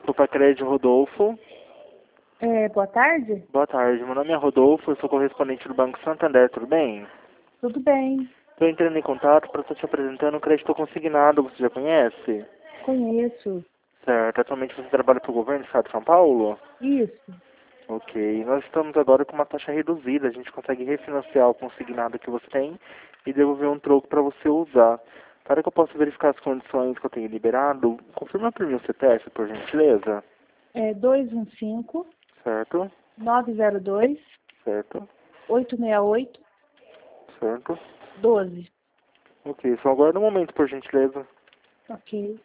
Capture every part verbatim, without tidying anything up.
Opa, Crédito Rodolfo. É, boa tarde? Boa tarde, meu nome é Rodolfo, eu sou correspondente do Banco Santander, tudo bem? Tudo bem, Estou entrando em contato para estar te apresentando o crédito consignado, você já conhece? conheço. Certo, atualmente você trabalha para o governo do Estado de São Paulo? Isso. Ok, nós estamos agora com uma taxa reduzida, a gente consegue refinanciar o consignado que você tem e devolver um troco para você usar. Para que eu possa verificar as condições que eu tenho liberado, confirma para mim o C P F, por gentileza. É dois um cinco, Certo, nove zero dois, certo, oito seis oito, certo. doze. Ok, só aguarda um momento, por gentileza. Ok.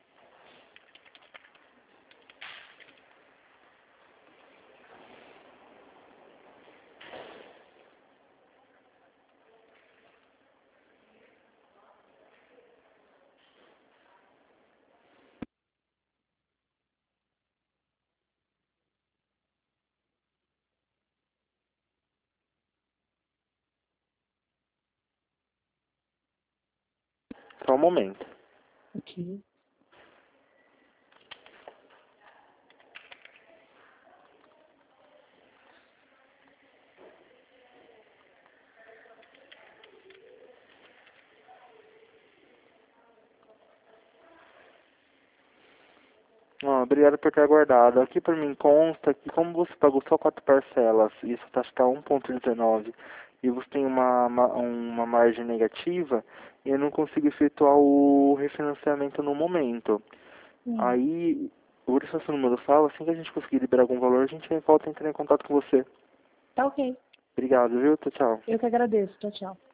Só um momento. Ok. Ah, obrigado por ter aguardado. Aqui por mim consta que como você pagou só quatro parcelas e sua taxa está um vírgula dezenove e você tem uma, uma, uma margem negativa, eu não consigo efetuar o refinanciamento no momento. Sim. Aí, por isso seu número fala, assim que a gente conseguir liberar algum valor, a gente volta a entrar em contato com você. Tá ok. Obrigado, viu? Tchau, tchau. Eu que agradeço. Tchau, tchau.